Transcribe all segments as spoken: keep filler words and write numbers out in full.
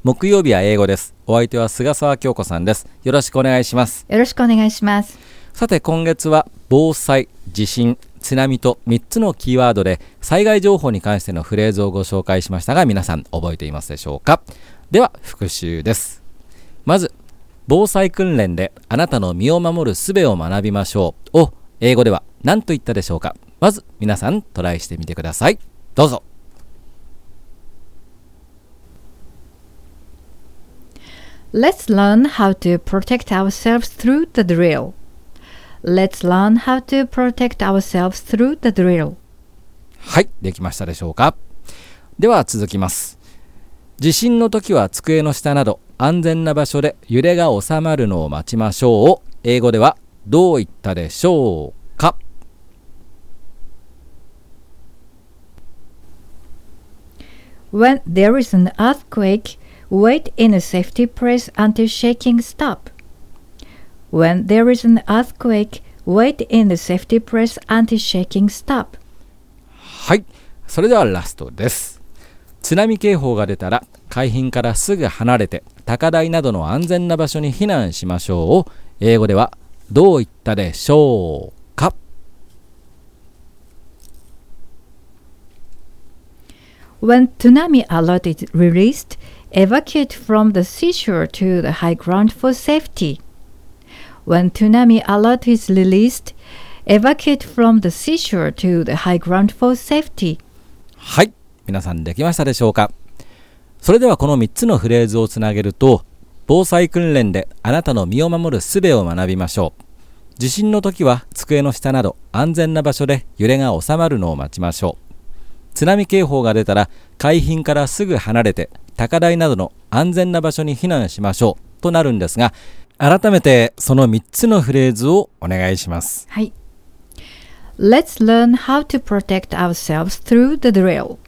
木曜日は英語です。お相手は菅沢京子さんです。よろしくお願いします。 よろしくお願いします。 さて今月は防災、地震、津波とみっつのキーワードで災害情報に関してのフレーズをご紹介しましたが、皆さん覚えていますでしょうか。では復習です。まず防災訓練であなたの身を守る術を学びましょうを英語では何と言ったでしょうか。まず皆さんトライしてみてください。どうぞ。 Let's learn how to protect ourselves through the drill. Let's learn how to protect ourselves through the drill. はい、できましたでしょうか。では続きます。地震の時は机の下など安全な場所で揺れが収まるのを待ちましょうを英語ではどう言ったでしょうか。 When there is an earthquake, wait in a safety place until shaking stop. When there is an earthquake, wait in a safety place until shaking stop. はい、それではラストです。津波警報が出たら海浜からすぐ離れて高台などの安全な場所に避難しましょうを英語ではどう言ったでしょうか。 When tsunami alert is released, evacuate from the seashore to the high ground for safety. When tsunami alert is released, evacuate from the seashore to the high ground for safety. はい、皆さんできましたでしょうか。それではこのみっつのフレーズをつなげると、防災訓練であなたの身を守る術を学びましょう。地震の時は机の下など安全な場所で揺れが収まるのを待ちましょう。津波警報が出たら海浜からすぐ離れて高台などの安全な場所に避難しましょうとなるんですが、改めてそのみっつのフレーズをお願いします。 はい。Let's learn how to protect ourselves through the drill.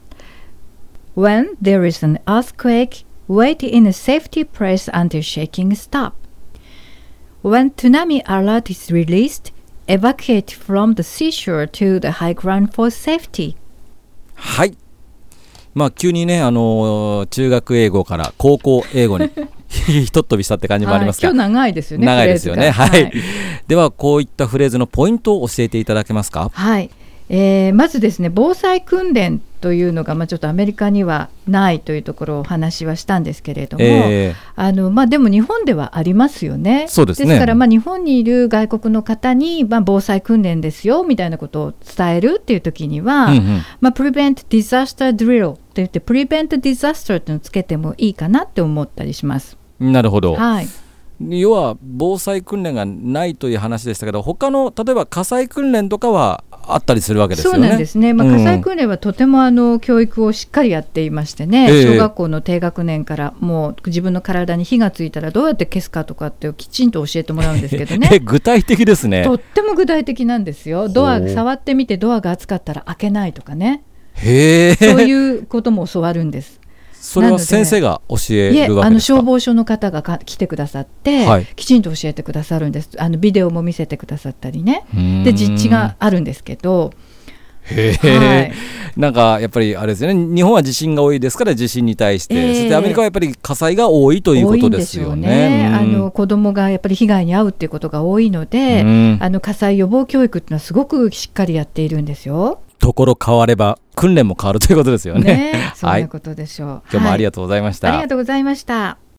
When there is an earthquake, wait in a safety place until shaking stop. When tsunami alert is released, evacuate from the seashore to the high ground for safety. はい。まあ急にね、あのー、中学英語から高校英語にひとっ飛びしたって感じもありますが、 はい、今日長いですよね。 長いですよね。はい、はい。ではこういったフレーズのポイントを教えていただけますか。 はい。えー、まずですね、防災訓練というのが、まあ、ちょっとアメリカにはないというところをお話はしたんですけれども、えーあのまあ、でも日本ではありますよね。 そうですね。 ですから、まあ、日本にいる外国の方に、まあ、防災訓練ですよみたいなことを伝えるっていう時には、うんうんまあ、Prevent Disaster Drill といって Prevent Disaster っていうのをつけてもいいかなって思ったりします。 なるほど。 はい。 要は防災訓練がないという話でしたけど、他の例えば火災訓練とかはあったりするわけですよね。 そうなんですね、まあ、火災訓練はとてもあの教育をしっかりやっていましてね、うん、小学校の低学年からもう自分の体に火がついたらどうやって消すかとかってきちんと教えてもらうんですけどね具体的ですね。 とっても具体的なんですよ。ドア触ってみてドアが熱かったら開けないとかね。 へー、 そういうことも教わるんです。 それは先生が教えるわけですか。いえ、 あの消防署の方がか来てくださって、はい、きちんと教えてくださるんです。あのビデオも見せてくださったりね。で実地があるんですけど、 へー、はい、なんかやっぱりあれですよね、日本は地震が多いですから地震に対して、えー、そしてアメリカはやっぱり火災が多いということですよね。多いんでしょうね。 あの子どもがやっぱり被害に遭うっていうことが多いので、あの火災予防教育っていうのはすごくしっかりやっているんですよ。 ところ変われば訓練も変わるということですよね。 ね、そんなことでしょう。 はい、今日もありがとうございました。 はい、ありがとうございました。